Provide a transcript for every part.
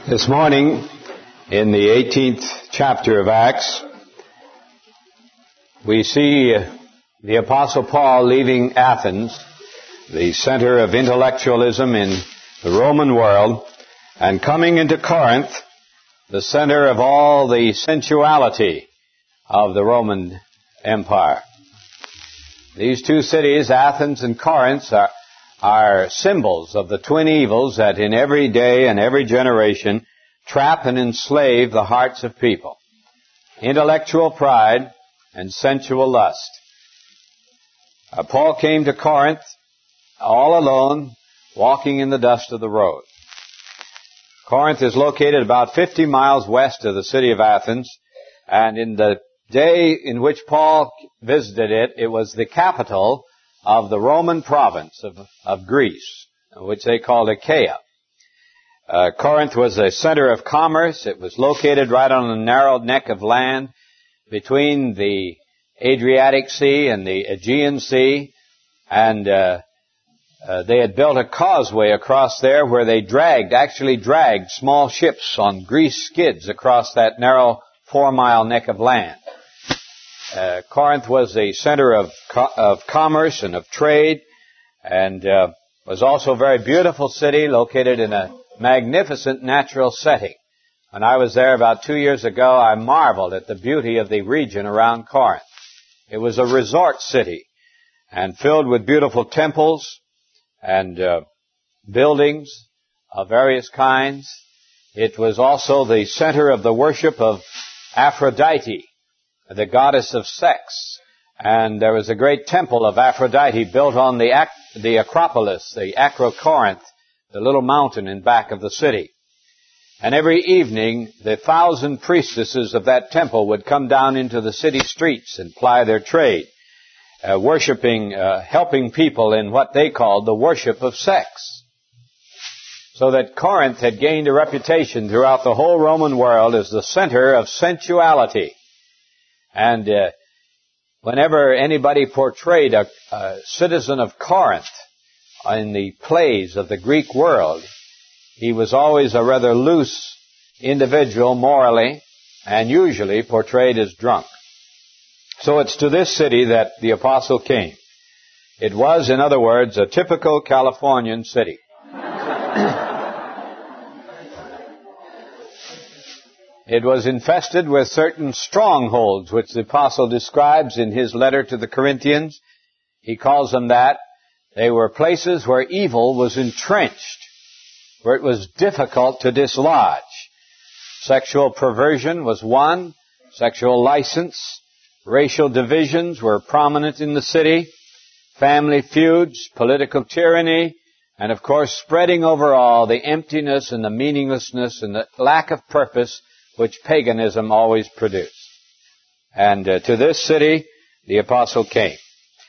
This morning, in the 18th chapter of Acts, we see the Apostle Paul leaving Athens, the center of intellectualism in the Roman world, and coming into Corinth, the center of all the sensuality of the Roman Empire. These two cities, Athens and Corinth, are symbols of the twin evils that in every day and every generation trap and enslave the hearts of people. Intellectual pride and sensual lust. Paul came to Corinth all alone, walking in the dust of the road. Corinth is located about 50 miles west of the city of Athens, and in the day in which Paul visited it, it was the capital of the Roman province of Greece, which they called Achaia. Corinth was a center of commerce. It was located right on a narrow neck of land between the Adriatic Sea and the Aegean Sea, and they had built a causeway across there where they actually dragged small ships on grease skids across that narrow 4-mile neck of land. Corinth was a center of commerce and of trade, and was also a very beautiful city located in a magnificent natural setting. When I was there about 2 years ago, I marveled at the beauty of the region around Corinth. It was a resort city and filled with beautiful temples and buildings of various kinds. It was also the center of the worship of Aphrodite, the goddess of sex. And there was a great temple of Aphrodite built on the Acropolis, the Acrocorinth, the little mountain in back of the city. And every evening, the 1,000 priestesses of that temple would come down into the city streets and ply their trade, helping people in what they called the worship of sex. So that Corinth had gained a reputation throughout the whole Roman world as the center of sensuality. And whenever anybody portrayed a citizen of Corinth in the plays of the Greek world, he was always a rather loose individual morally and usually portrayed as drunk. So it's to this city that the apostle came. It was, in other words, a typical Californian city. It was infested with certain strongholds, which the apostle describes in his letter to the Corinthians. He calls them that. They were places where evil was entrenched, where it was difficult to dislodge. Sexual perversion was one, sexual license, racial divisions were prominent in the city, family feuds, political tyranny, and of course spreading over all the emptiness and the meaninglessness and the lack of purpose which paganism always produced. And to this city, the apostle came.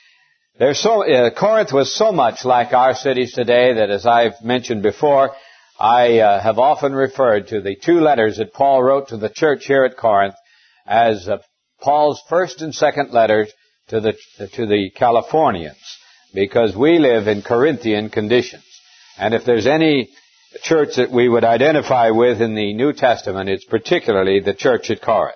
Corinth was so much like our cities today that, as I've mentioned before, I have often referred to the 2 letters that Paul wrote to the church here at Corinth as Paul's first and second letters to the Californians, because we live in Corinthian conditions. And if there's any church that we would identify with in the New Testament, it's particularly the church at Corinth.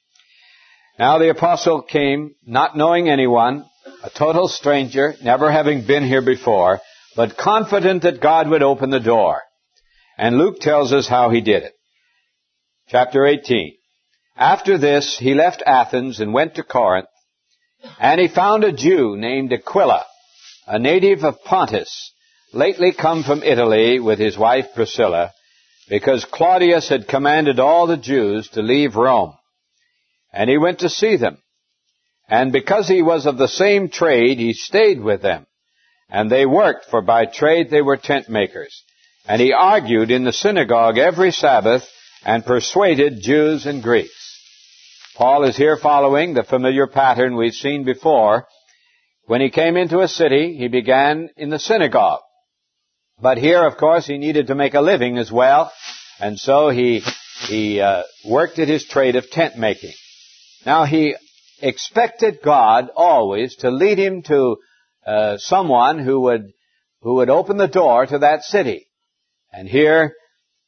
Now the apostle came not knowing anyone, a total stranger, never having been here before, but confident that God would open the door. And Luke tells us how he did it. Chapter 18. After this, he left Athens and went to Corinth, and he found a Jew named Aquila, a native of Pontus, lately come from Italy with his wife Priscilla, because Claudius had commanded all the Jews to leave Rome. And he went to see them. And because he was of the same trade, he stayed with them. And they worked, for by trade they were tent makers. And he argued in the synagogue every Sabbath and persuaded Jews and Greeks. Paul is here following the familiar pattern we've seen before. When he came into a city, he began in the synagogue. But here, of course, he needed to make a living as well. And so he worked at his trade of tent making. Now he expected God always to lead him to someone who would open the door to that city. And here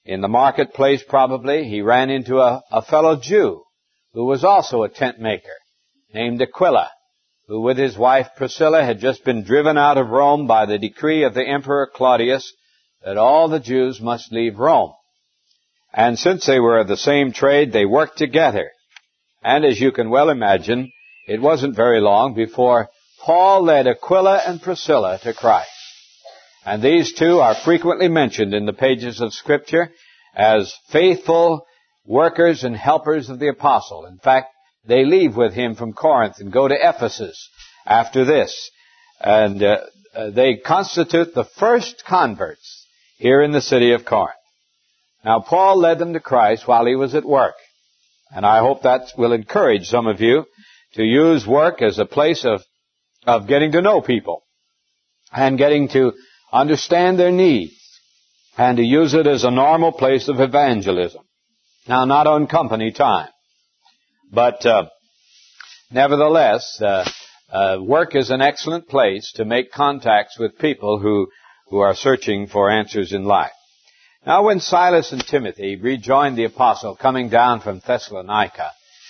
In the marketplace, probably, he ran into a fellow Jew who was also a tent maker, named Aquila, who with his wife Priscilla had just been driven out of Rome by the decree of the Emperor Claudius that all the Jews must leave Rome. And since they were of the same trade, they worked together. And as you can well imagine, it wasn't very long before Paul led Aquila and Priscilla to Christ. And these two are frequently mentioned in the pages of Scripture as faithful workers and helpers of the apostle. In fact, they leave with him from Corinth and go to Ephesus after this. And they constitute the first converts here in the city of Corinth. Now, Paul led them to Christ while he was at work. And I hope that will encourage some of you to use work as a place of getting to know people and getting to understand their needs and to use it as a normal place of evangelism. Now, not on company time, but nevertheless, work is an excellent place to make contacts with people who are searching for answers in life. Now, when Silas and Timothy rejoined the apostle coming down from Thessalonica,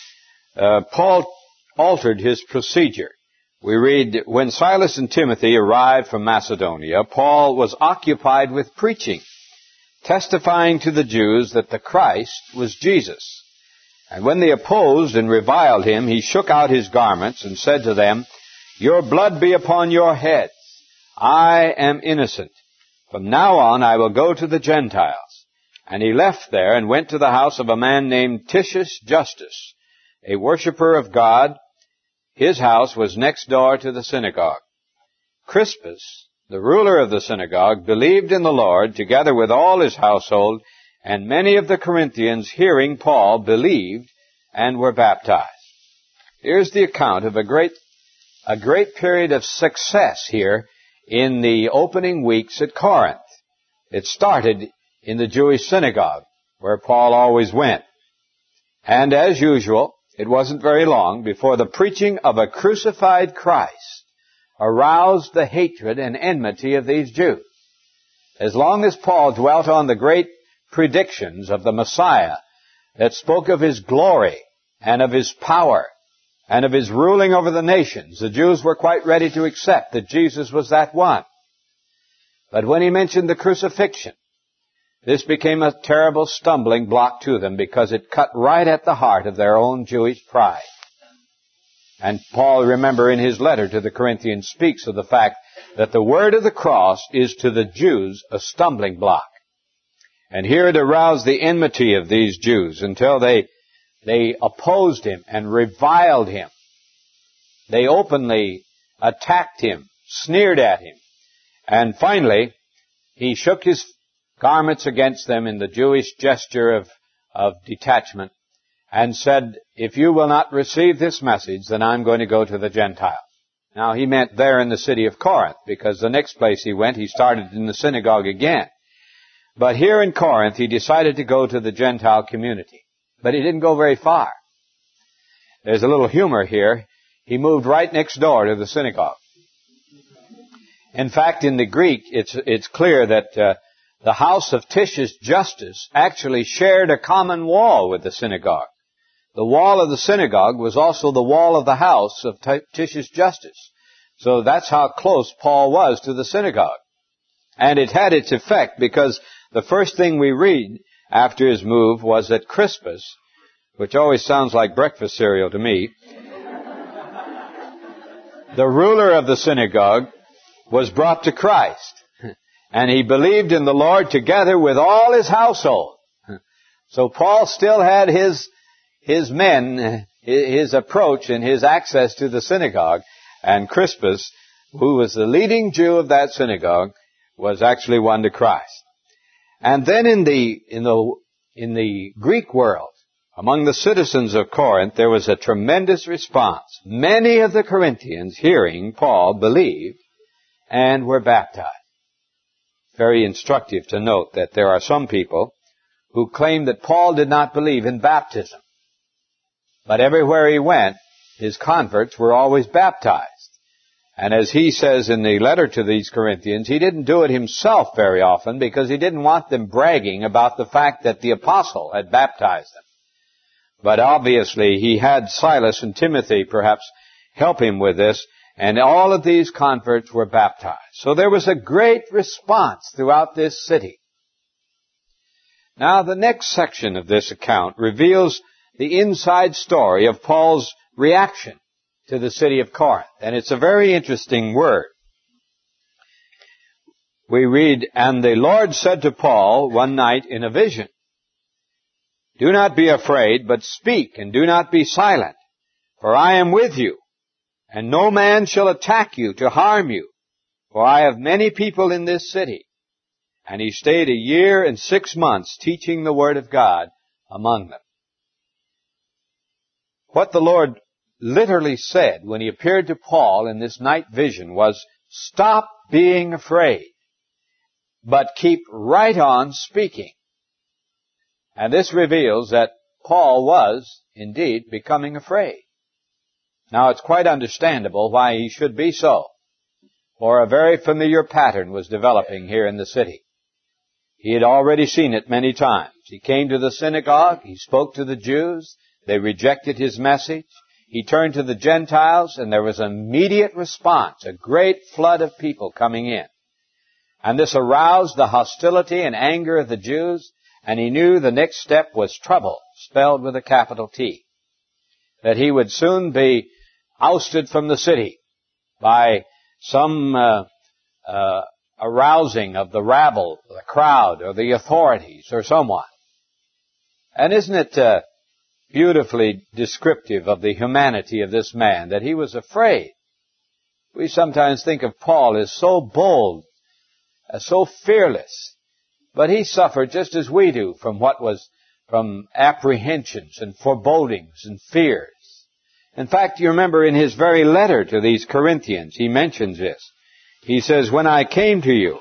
Paul altered his procedure. We read, when Silas and Timothy arrived from Macedonia, Paul was occupied with preaching, testifying to the Jews that the Christ was Jesus. And when they opposed and reviled him, he shook out his garments and said to them, your blood be upon your heads. I am innocent. From now on I will go to the Gentiles. And he left there and went to the house of a man named Titius Justus, a worshipper of God. His house was next door to the synagogue. Crispus, the ruler of the synagogue, believed in the Lord together with all his household, and many of the Corinthians, hearing Paul, believed and were baptized. Here's the account of a great period of success here in the opening weeks at Corinth. It started in the Jewish synagogue, where Paul always went. And as usual, it wasn't very long before the preaching of a crucified Christ aroused the hatred and enmity of these Jews. As long as Paul dwelt on the great predictions of the Messiah that spoke of his glory and of his power and of his ruling over the nations, the Jews were quite ready to accept that Jesus was that one. But when he mentioned the crucifixion, this became a terrible stumbling block to them because it cut right at the heart of their own Jewish pride. And Paul, remember, in his letter to the Corinthians, speaks of the fact that the word of the cross is to the Jews a stumbling block. And here it aroused the enmity of these Jews until they opposed him and reviled him. They openly attacked him, sneered at him. And finally, he shook his garments against them in the Jewish gesture of detachment and said, if you will not receive this message, then I'm going to go to the Gentiles. Now, he meant there in the city of Corinth, because the next place he went, he started in the synagogue again. But here in Corinth, he decided to go to the Gentile community. But he didn't go very far. There's a little humor here. He moved right next door to the synagogue. In fact, in the Greek, it's clear that the house of Titius Justus actually shared a common wall with the synagogue. The wall of the synagogue was also the wall of the house of Titius Justus. So that's how close Paul was to the synagogue. And it had its effect because the first thing we read after his move was that Crispus, which always sounds like breakfast cereal to me, the ruler of the synagogue, was brought to Christ. And he believed in the Lord together with all his household. So Paul still had his men, his approach and his access to the synagogue. And Crispus, who was the leading Jew of that synagogue, was actually won to Christ. And then in the Greek world, among the citizens of Corinth, there was a tremendous response. Many of the Corinthians, hearing Paul, believed and were baptized. Very instructive to note that there are some people who claim that Paul did not believe in baptism. But everywhere he went, his converts were always baptized. And as he says in the letter to these Corinthians, he didn't do it himself very often because he didn't want them bragging about the fact that the apostle had baptized them. But obviously he had Silas and Timothy perhaps help him with this, and all of these converts were baptized. So there was a great response throughout this city. Now the next section of this account reveals the inside story of Paul's reaction to the city of Corinth. And it's a very interesting word. We read, "And the Lord said to Paul one night in a vision, 'Do not be afraid, but speak, and do not be silent, for I am with you, and no man shall attack you to harm you, for I have many people in this city.' And he stayed 1 year and 6 months teaching the word of God among them." What the Lord literally said when he appeared to Paul in this night vision was, "Stop being afraid, but keep right on speaking." And this reveals that Paul was indeed becoming afraid. Now it's quite understandable why he should be so, for a very familiar pattern was developing here in the city. He had already seen it many times. He came to the synagogue, he spoke to the Jews, they rejected his message. He turned to the Gentiles, and there was an immediate response, a great flood of people coming in. And this aroused the hostility and anger of the Jews, and he knew the next step was trouble, spelled with a capital T. That he would soon be ousted from the city by some arousing of the rabble, the crowd, or the authorities, or someone. And isn't it beautifully descriptive of the humanity of this man, that he was afraid? We sometimes think of Paul as so bold, as so fearless, but he suffered just as we do from apprehensions and forebodings and fears. In fact, you remember in his very letter to these Corinthians, he mentions this. He says, "When I came to you,"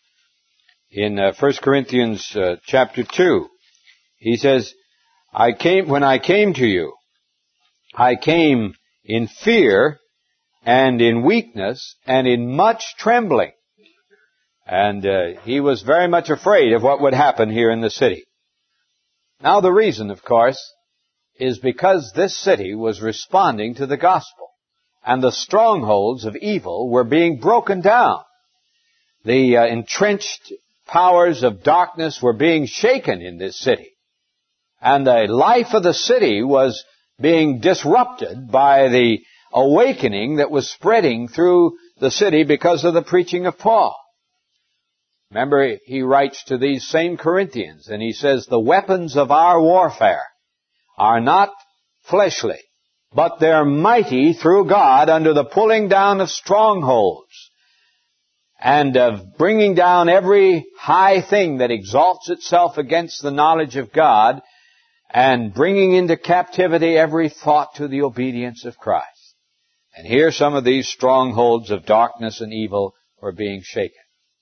in 1 Corinthians chapter 2, he says, "When I came to you, I came in fear and in weakness and in much trembling." And he was very much afraid of what would happen here in the city. Now the reason, of course, is because this city was responding to the gospel, and the strongholds of evil were being broken down. The entrenched powers of darkness were being shaken in this city. And the life of the city was being disrupted by the awakening that was spreading through the city because of the preaching of Paul. Remember, he writes to these same Corinthians, and he says, "The weapons of our warfare are not fleshly, but they're mighty through God unto the pulling down of strongholds, and of bringing down every high thing that exalts itself against the knowledge of God, and bringing into captivity every thought to the obedience of Christ." And here some of these strongholds of darkness and evil were being shaken.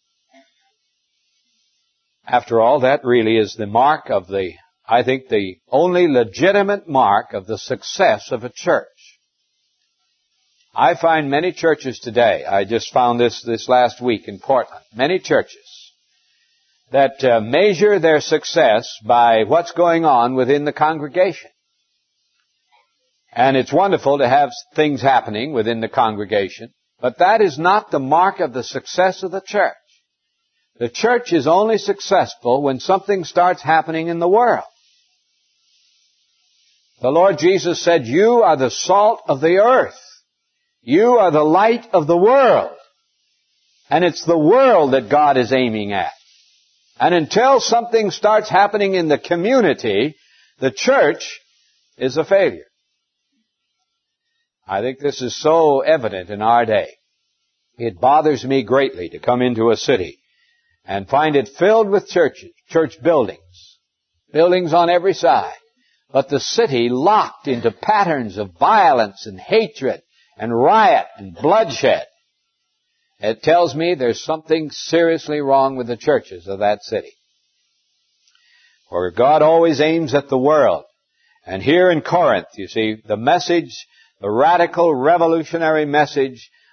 After all, that really is the mark of the only legitimate mark of the success of a church. I find many churches today, I just found this last week in Portland, many churches that measure their success by what's going on within the congregation. And it's wonderful to have things happening within the congregation, but that is not the mark of the success of the church. The church is only successful when something starts happening in the world. The Lord Jesus said, "You are the salt of the earth. You are the light of the world." And it's the world that God is aiming at. And until something starts happening in the community, the church is a failure. I think this is so evident in our day. It bothers me greatly to come into a city and find it filled with churches, church buildings on every side, but the city locked into patterns of violence and hatred and riot and bloodshed. It tells me there's something seriously wrong with the churches of that city. For God always aims at the world. And here in Corinth, you see, the message, the radical revolutionary message,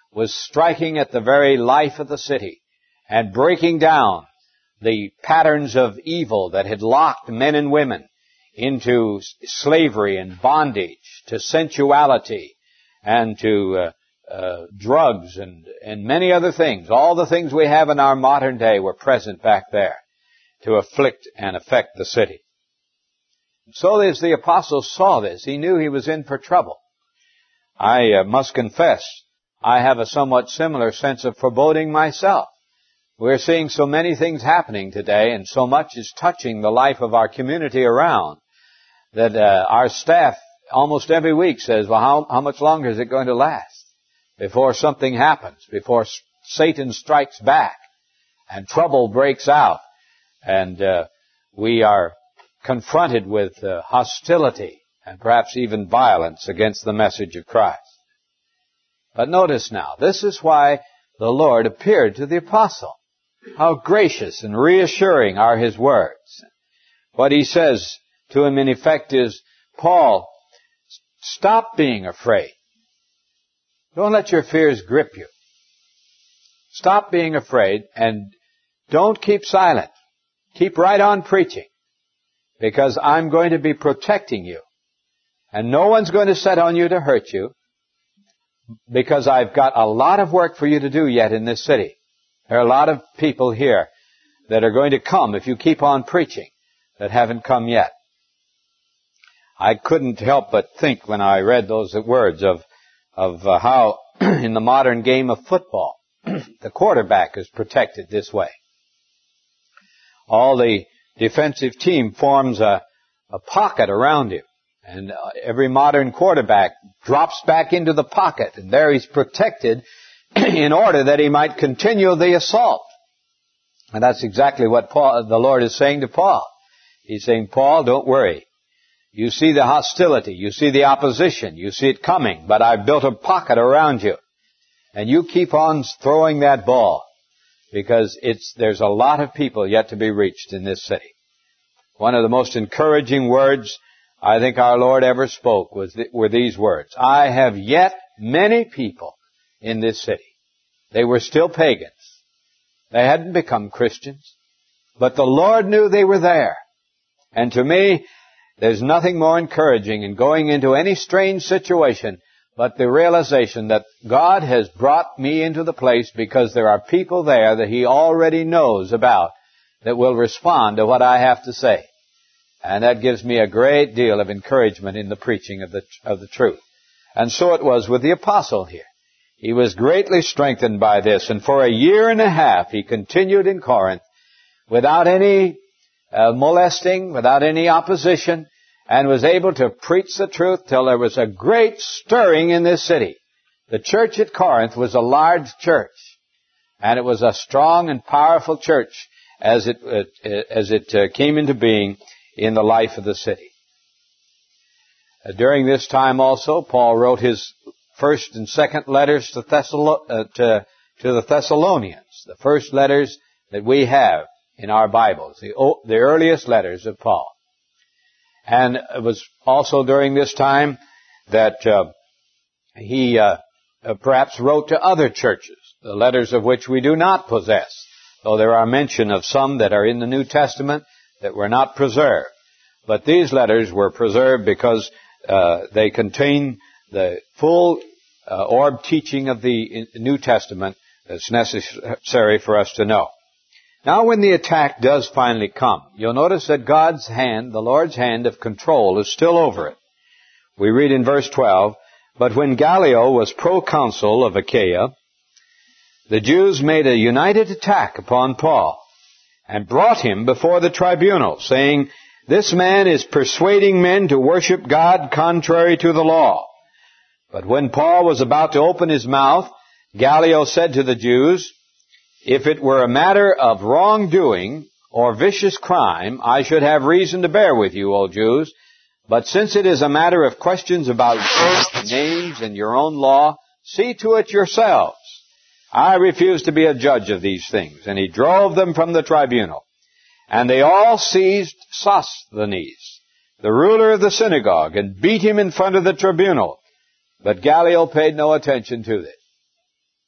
was striking at the very life of the city and breaking down the patterns of evil that had locked men and women into slavery and bondage, to sensuality and to drugs and many other things. All the things we have in our modern day were present back there to afflict and affect the city. So as the apostle saw this, he knew he was in for trouble. I must confess, I have a somewhat similar sense of foreboding myself. We're seeing so many things happening today, and so much is touching the life of our community around, that our staff almost every week says, well, how much longer is it going to last before something happens, before Satan strikes back and trouble breaks out, and we are confronted with hostility and perhaps even violence against the message of Christ. But notice now, this is why the Lord appeared to the apostle. How gracious and reassuring are his words. What he says to him in effect is, Paul, stop being afraid. Don't let your fears grip you. Stop being afraid and don't keep silent. Keep right on preaching, because I'm going to be protecting you. And no one's going to set on you to hurt you, because I've got a lot of work for you to do yet in this city. There are a lot of people here that are going to come if you keep on preaching that haven't come yet. I couldn't help but think when I read those words of how in the modern game of football, the quarterback is protected this way. All the defensive team forms a pocket around him, and every modern quarterback drops back into the pocket, and there he's protected in order that he might continue the assault. And that's exactly what the Lord is saying to Paul. He's saying, Paul, don't worry. You see the hostility, you see the opposition, you see it coming, but I've built a pocket around you. And you keep on throwing that ball, because there's a lot of people yet to be reached in this city. One of the most encouraging words I think our Lord ever spoke were these words. I have yet many people in this city. They were still pagans. They hadn't become Christians. But the Lord knew they were there. And to me, there's nothing more encouraging in going into any strange situation but the realization that God has brought me into the place because there are people there that He already knows about that will respond to what I have to say. And that gives me a great deal of encouragement in the preaching of the truth. And so it was with the apostle here. He was greatly strengthened by this, and for 1.5 years he continued in Corinth without any molesting, without any opposition, and was able to preach the truth till there was a great stirring in this city. The church at Corinth was a large church, and it was a strong and powerful church as it came into being in the life of the city. During this time also, Paul wrote his first and second letters to the Thessalonians, the first letters that we have in our Bibles, the earliest letters of Paul. And it was also during this time that he perhaps wrote to other churches, the letters of which we do not possess, though there are mention of some that are in the New Testament that were not preserved. But these letters were preserved because they contain the full orb teaching of the New Testament that's necessary for us to know. Now when the attack does finally come, you'll notice that God's hand, the Lord's hand of control, is still over it. We read in verse 12, But when Gallio was proconsul of Achaia, the Jews made a united attack upon Paul and brought him before the tribunal, saying, This man is persuading men to worship God contrary to the law. But when Paul was about to open his mouth, Gallio said to the Jews, If it were a matter of wrongdoing or vicious crime, I should have reason to bear with you, O Jews. But since it is a matter of questions about names and your own law, see to it yourselves. I refuse to be a judge of these things. And he drove them from the tribunal. And they all seized Sosthenes, the ruler of the synagogue, and beat him in front of the tribunal. But Gallio paid no attention to this.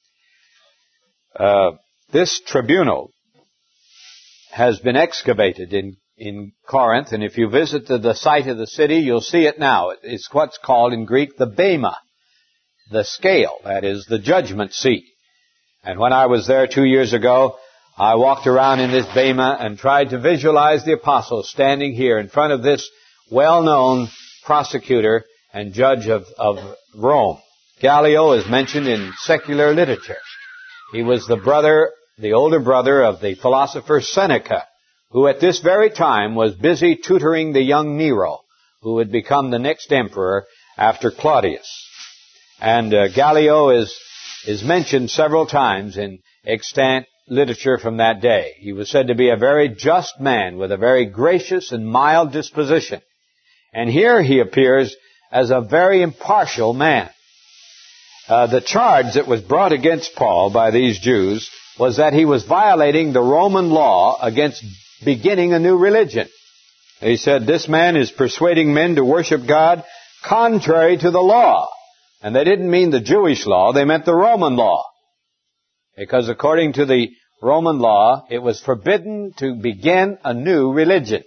This tribunal has been excavated in Corinth, and if you visit the site of the city, you'll see it now. It's what's called in Greek the bema, the scale, that is, the judgment seat. And when I was there 2 years ago, I walked around in this bema and tried to visualize the apostles standing here in front of this well-known prosecutor and judge of Rome. Gallio is mentioned in secular literature. He was the older brother of the philosopher Seneca, who at this very time was busy tutoring the young Nero, who would become the next emperor after Claudius. And Gallio is mentioned several times in extant literature from that day. He was said to be a very just man with a very gracious and mild disposition. And here he appears as a very impartial man. The charge that was brought against Paul by these Jews was that he was violating the Roman law against beginning a new religion. He said, this man is persuading men to worship God contrary to the law. And they didn't mean the Jewish law, they meant the Roman law. Because according to the Roman law, it was forbidden to begin a new religion.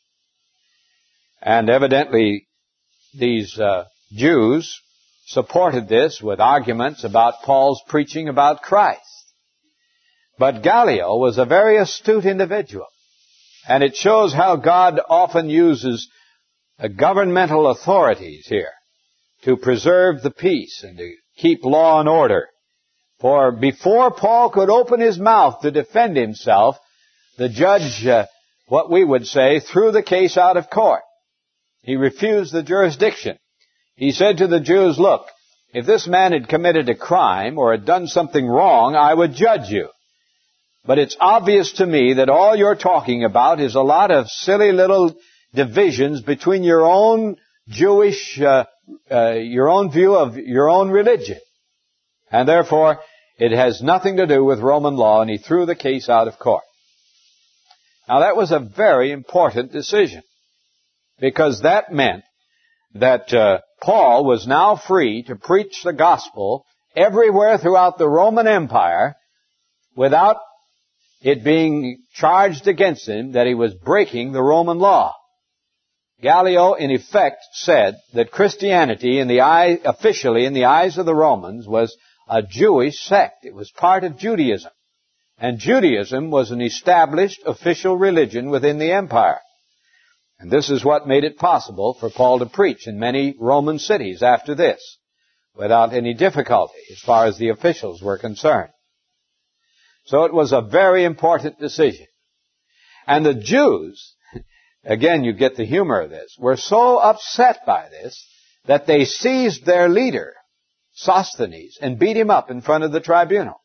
And evidently, these Jews supported this with arguments about Paul's preaching about Christ. But Gallio was a very astute individual. And it shows how God often uses governmental authorities here to preserve the peace and to keep law and order. For before Paul could open his mouth to defend himself, the judge, what we would say, threw the case out of court. He refused the jurisdiction. He said to the Jews, look, if this man had committed a crime or had done something wrong, I would judge you. But it's obvious to me that all you're talking about is a lot of silly little divisions between your own Jewish, your own view of your own religion. And therefore, it has nothing to do with Roman law, and he threw the case out of court. Now that was a very important decision, because that meant that Paul was now free to preach the gospel everywhere throughout the Roman Empire without it being charged against him that he was breaking the Roman law. Gallio, in effect, said that Christianity, officially in the eyes of the Romans, was a Jewish sect. It was part of Judaism. And Judaism was an established official religion within the empire. And this is what made it possible for Paul to preach in many Roman cities after this, without any difficulty as far as the officials were concerned. So it was a very important decision. And the Jews, again you get the humor of this, were so upset by this that they seized their leader, Sosthenes, and beat him up in front of the tribunal.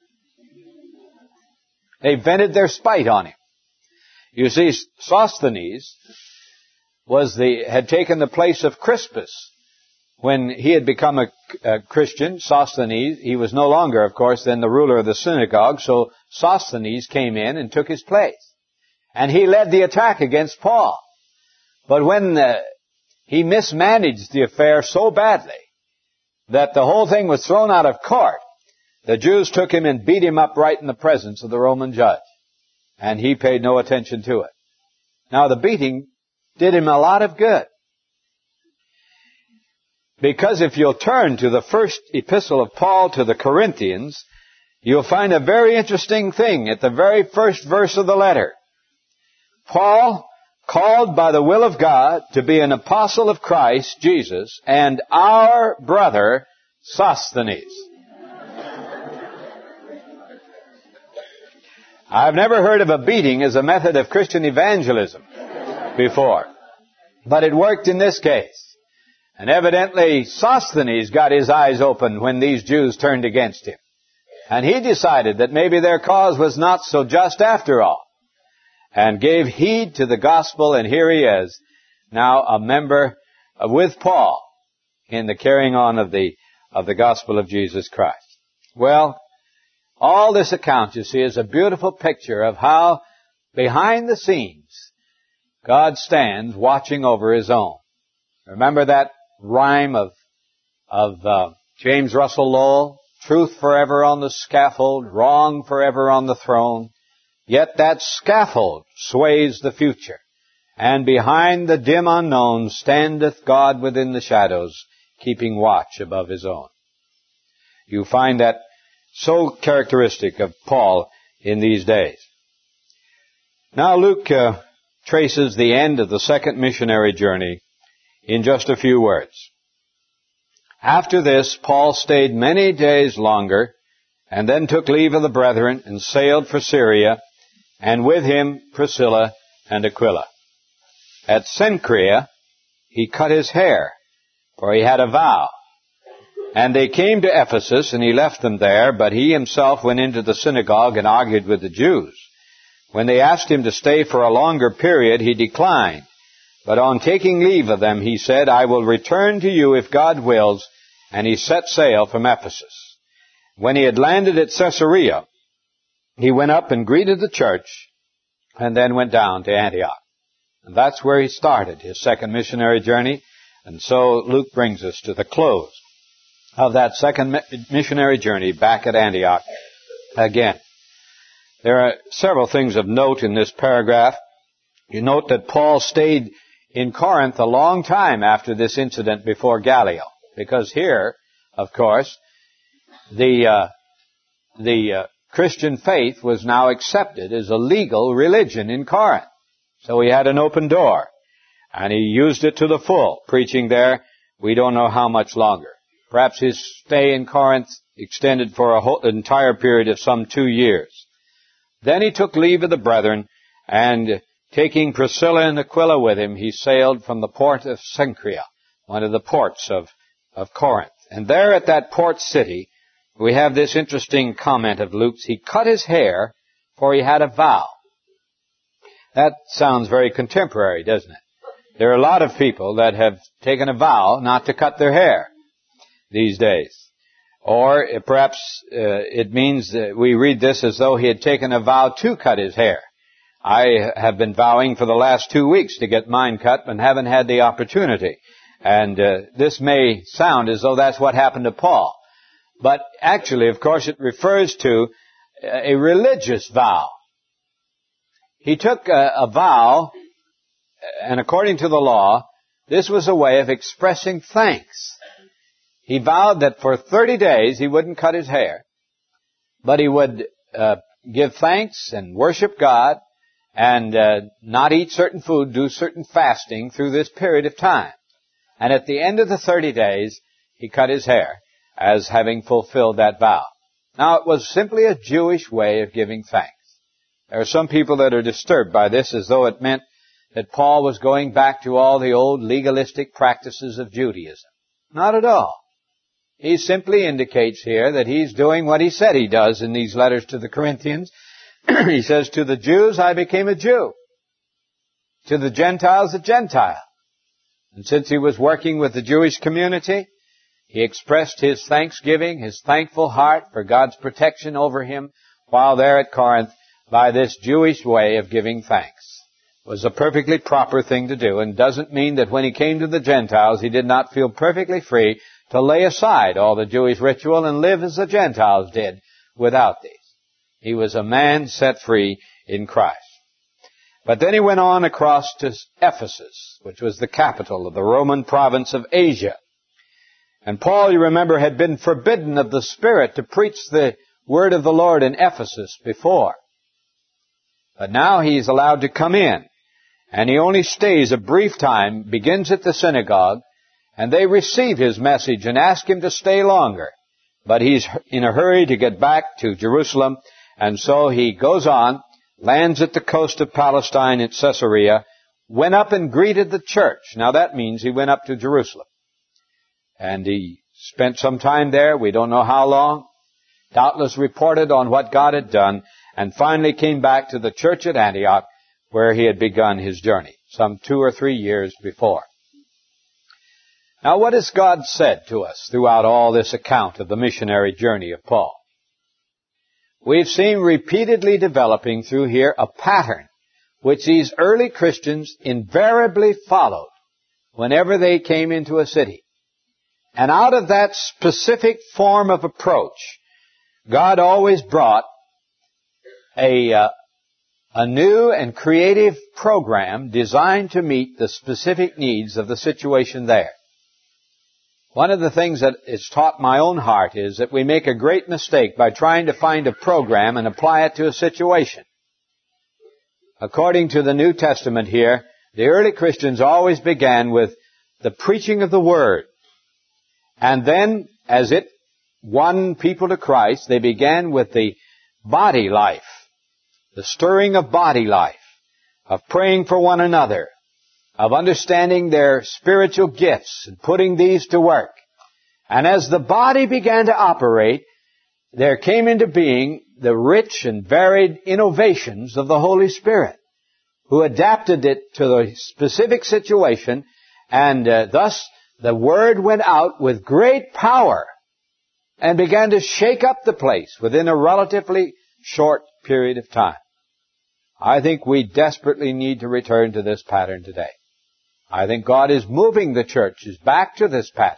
They vented their spite on him. You see, Sosthenes had taken the place of Crispus. When he had become a Christian, Sosthenes, he was no longer, of course, then the ruler of the synagogue, so Sosthenes came in and took his place. And he led the attack against Paul. But when he mismanaged the affair so badly that the whole thing was thrown out of court, the Jews took him and beat him up right in the presence of the Roman judge. And he paid no attention to it. Now the beating did him a lot of good. Because if you'll turn to the first epistle of Paul to the Corinthians, you'll find a very interesting thing at the very first verse of the letter. Paul, called by the will of God to be an apostle of Christ Jesus, and our brother Sosthenes. I've never heard of a beating as a method of Christian evangelism before, but it worked in this case. And evidently Sosthenes got his eyes open when these Jews turned against him. And he decided that maybe their cause was not so just after all, and gave heed to the gospel, and here he is, now a member with Paul in the carrying on of the gospel of Jesus Christ. Well, all this account, you see, is a beautiful picture of how behind the scenes God stands watching over His own. Remember that rhyme of James Russell Lowell, truth forever on the scaffold, wrong forever on the throne. Yet that scaffold sways the future, and behind the dim unknown standeth God within the shadows, keeping watch above His own. You find that so characteristic of Paul in these days. Now Luke traces the end of the second missionary journey in just a few words. After this, Paul stayed many days longer, and then took leave of the brethren, and sailed for Syria, and with him Priscilla and Aquila. At Cenchrea, he cut his hair, for he had a vow. And they came to Ephesus, and he left them there, but he himself went into the synagogue and argued with the Jews. When they asked him to stay for a longer period, he declined. But on taking leave of them, he said, I will return to you if God wills, and he set sail from Ephesus. When he had landed at Caesarea, he went up and greeted the church, and then went down to Antioch. And that's where he started his second missionary journey, and so Luke brings us to the close of that second missionary journey back at Antioch again. There are several things of note in this paragraph. You note that Paul stayed in Corinth a long time after this incident before Gallio, because here, of course, the Christian faith was now accepted as a legal religion in Corinth. So he had an open door, and he used it to the full, preaching there we don't know how much longer. Perhaps his stay in Corinth extended for an entire period of some 2 years. Then he took leave of the brethren, and taking Priscilla and Aquila with him, he sailed from the port of Cenchrea, one of the ports of Corinth. And there at that port city, we have this interesting comment of Luke's. He cut his hair, for he had a vow. That sounds very contemporary, doesn't it? There are a lot of people that have taken a vow not to cut their hair these days. Or perhaps it means that we read this as though he had taken a vow to cut his hair. I have been vowing for the last 2 weeks to get mine cut, but haven't had the opportunity. And this may sound as though that's what happened to Paul. But actually, of course, it refers to a religious vow. He took a vow, and according to the law, this was a way of expressing thanks. He vowed that for 30 days he wouldn't cut his hair, but he would give thanks and worship God and not eat certain food, do certain fasting through this period of time. And at the end of the 30 days, he cut his hair as having fulfilled that vow. Now, it was simply a Jewish way of giving thanks. There are some people that are disturbed by this as though it meant that Paul was going back to all the old legalistic practices of Judaism. Not at all. He simply indicates here that he's doing what he said he does in these letters to the Corinthians. He says, to the Jews I became a Jew. To the Gentiles a Gentile. And since he was working with the Jewish community, he expressed his thanksgiving, his thankful heart for God's protection over him while there at Corinth by this Jewish way of giving thanks. It was a perfectly proper thing to do, and doesn't mean that when he came to the Gentiles he did not feel perfectly free to lay aside all the Jewish ritual and live as the Gentiles did without these. He was a man set free in Christ. But then he went on across to Ephesus, which was the capital of the Roman province of Asia. And Paul, you remember, had been forbidden of the Spirit to preach the word of the Lord in Ephesus before. But now he's allowed to come in. And he only stays a brief time, begins at the synagogue, and they receive his message and ask him to stay longer. But he's in a hurry to get back to Jerusalem, and so he goes on, lands at the coast of Palestine at Caesarea, went up and greeted the church. Now that means he went up to Jerusalem. And he spent some time there, we don't know how long, doubtless reported on what God had done, and finally came back to the church at Antioch, where he had begun his journey, some 2 or 3 years before. Now, what has God said to us throughout all this account of the missionary journey of Paul? We've seen repeatedly developing through here a pattern which these early Christians invariably followed whenever they came into a city. And out of that specific form of approach, God always brought a new and creative program designed to meet the specific needs of the situation there. One of the things that has taught my own heart is that we make a great mistake by trying to find a program and apply it to a situation. According to the New Testament here, the early Christians always began with the preaching of the Word. And then, as it won people to Christ, they began with the body life, the stirring of body life, of praying for one another, of understanding their spiritual gifts and putting these to work. And as the body began to operate, there came into being the rich and varied innovations of the Holy Spirit, who adapted it to the specific situation, and thus the Word went out with great power and began to shake up the place within a relatively short period of time. I think we desperately need to return to this pattern today. I think God is moving the churches back to this pattern.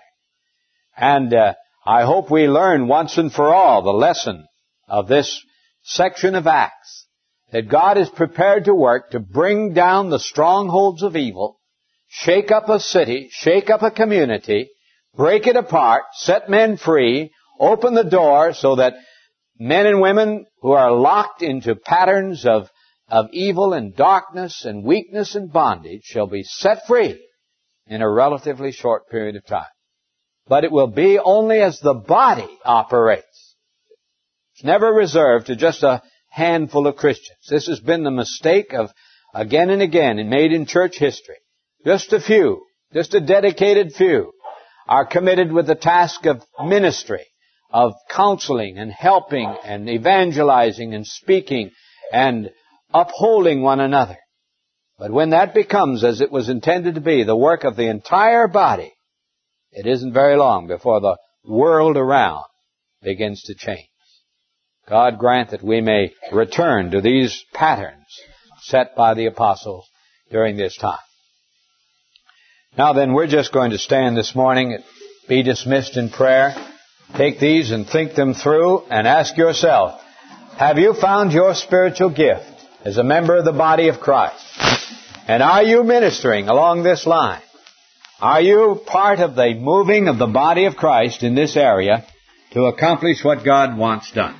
And I hope we learn once and for all the lesson of this section of Acts, that God is prepared to work to bring down the strongholds of evil, shake up a city, shake up a community, break it apart, set men free, open the door so that men and women who are locked into patterns of evil and darkness and weakness and bondage shall be set free in a relatively short period of time. But it will be only as the body operates. It's never reserved to just a handful of Christians. This has been the mistake of again and again and made in church history. Just a few, just a dedicated few, are committed with the task of ministry, of counseling and helping and evangelizing and speaking and upholding one another. But when that becomes, as it was intended to be, the work of the entire body, it isn't very long before the world around begins to change. God grant that we may return to these patterns set by the apostles during this time. Now then, we're just going to stand this morning, be dismissed in prayer, take these and think them through, and ask yourself, have you found your spiritual gift as a member of the body of Christ? And are you ministering along this line? Are you part of the moving of the body of Christ in this area to accomplish what God wants done?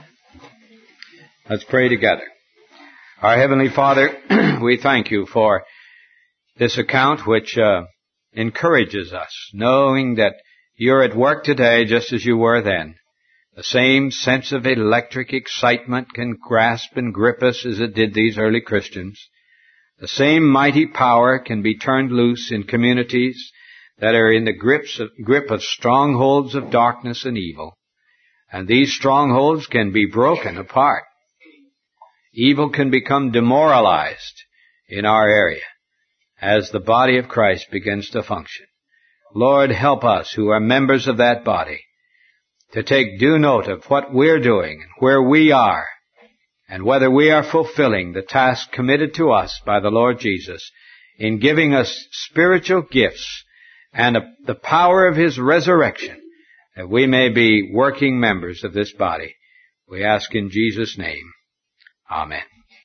Let's pray together. Our Heavenly Father, we thank you for this account which encourages us, knowing that you're at work today just as you were then. The same sense of electric excitement can grasp and grip us as it did these early Christians. The same mighty power can be turned loose in communities that are in the grip of strongholds of darkness and evil. And these strongholds can be broken apart. Evil can become demoralized in our area as the body of Christ begins to function. Lord, help us who are members of that body to take due note of what we're doing and where we are and whether we are fulfilling the task committed to us by the Lord Jesus in giving us spiritual gifts and the power of His resurrection, that we may be working members of this body. We ask in Jesus' name. Amen.